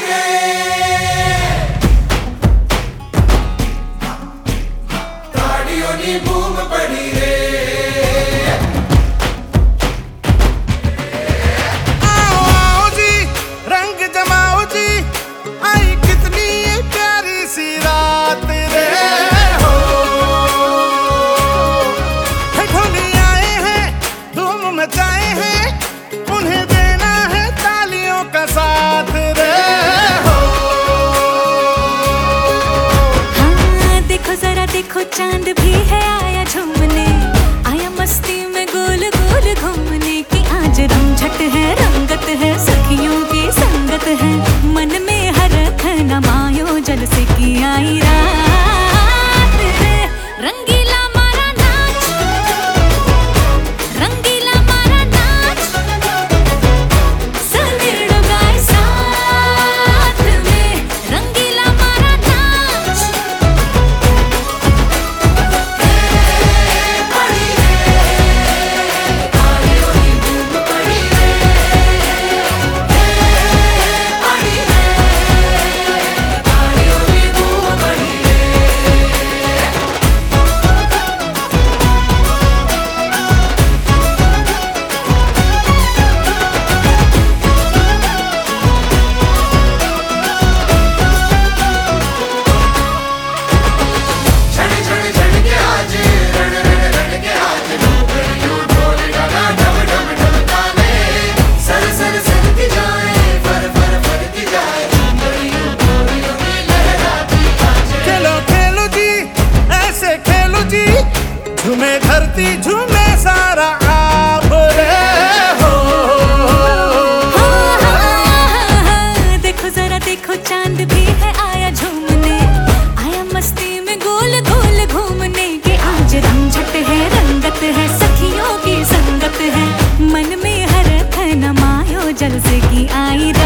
Boom पड़ी रे। आओ आओ जी रंग जमाओ जी, आई कितनी प्यारी सी रात रे हो। ढोली आए हैं धूम मचाए हैं, उन्हें देना है तालियों का साथ रे हो। हाँ देखो जरा देखो चांद भी है आया झूमने, आया मस्ती में गोल गोल घूमने की। आज रमझट है रंगत है सखियों की संगत है, मन में हरख न मायो जल से की आई रात रे। रंगीला मारा नाच, रंगीला मारा नाच, सनेड़ गाए साथ में, रंगीला मारा नाच। झूमे धरती झूमे सारा आप रे हो। देखो जरा देखो चांद भी है आया झूमने, आया मस्ती में गोल गोल घूमने के। आज रमझट है रंगत है सखियों की संगत है, मन में हरख न मायो जल से की आई।